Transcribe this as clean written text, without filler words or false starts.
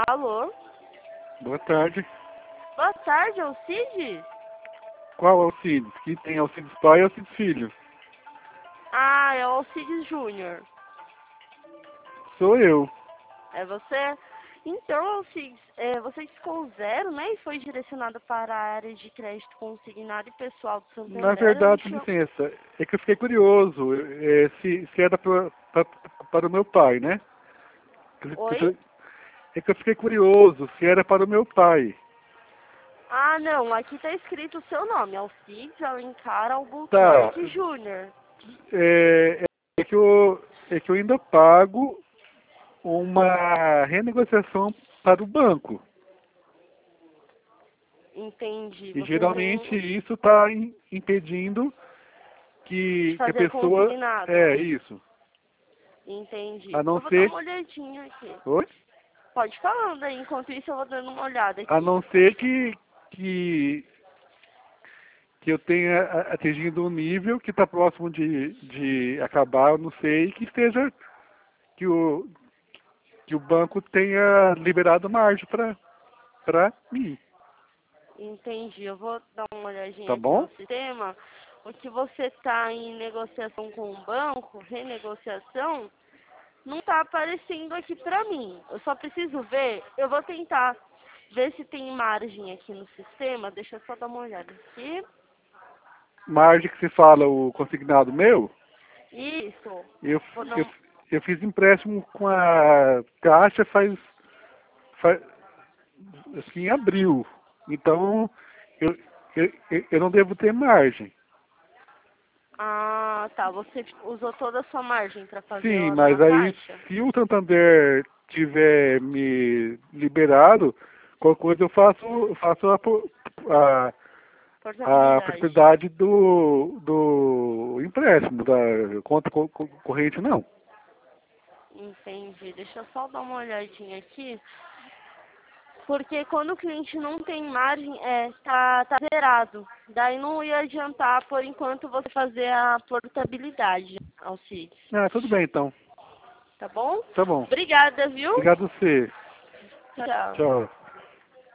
Alô? Boa tarde. Boa tarde, Alcides? Qual Alcides? Que tem Alcides pai e Alcides filho? Ah, é o Alcides Júnior. Sou eu. É você? Então, Alcides, você ficou zero, né? E foi direcionado para a área de crédito consignado e pessoal do Na Santander. verdade, licença, é que eu fiquei curioso se era para o meu pai, né? Oi? É que eu fiquei curioso se era para o meu pai. Ah, não. Aqui tá escrito o seu nome. Alcides Alencar Tá. Albuquerque Júnior. É, é que eu ainda pago uma renegociação para o banco. Entendi. E Você geralmente tem isso está impedindo de que a fazer pessoa... consignado. É, isso. A Entendi. não Eu vou dar ser... uma olhadinha aqui. Oi? Pode falando aí. Enquanto isso, eu vou dando uma olhada A aqui. não ser que eu tenha atingido um nível que está próximo de acabar, eu não sei, que esteja... Que o banco tenha liberado margem para mim. Entendi. Eu vou dar uma olhadinha Tá aqui bom? no sistema. O que você está em negociação com o banco, renegociação, não está aparecendo aqui para mim. Eu só preciso ver. Eu vou tentar ver se tem margem aqui no sistema. Deixa eu só dar uma olhada aqui. Margem que se fala o consignado meu, Isso. eu, Vou dar eu, um... eu fiz empréstimo com a Caixa faz assim, em abril. Então, eu não devo ter margem. Ah, tá. Você usou toda a sua margem para fazer Sim, lá mas na aí, caixa? se o Santander tiver me liberado, qualquer coisa eu faço a, a Portabilidade. propriedade do empréstimo, da conta corrente, não. Entendi. Deixa eu só dar uma olhadinha aqui. Porque quando o cliente não tem margem, tá zerado. Daí não ia adiantar, por enquanto, você fazer a portabilidade, Alcides. Ah, tudo bem então. Tá bom? Tá bom. Obrigada, viu? Obrigado a você. Tchau. Tchau.